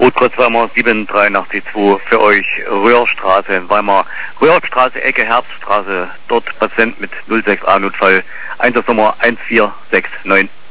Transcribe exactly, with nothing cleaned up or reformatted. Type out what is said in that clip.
Rotkreuz Weimar sieben drei acht zwei für euch, Röhrstraße in Weimar, Röhrstraße, Ecke Herbststraße, dort Patient mit null sechs A Notfall, Einsatznummer eins vier sechs neun.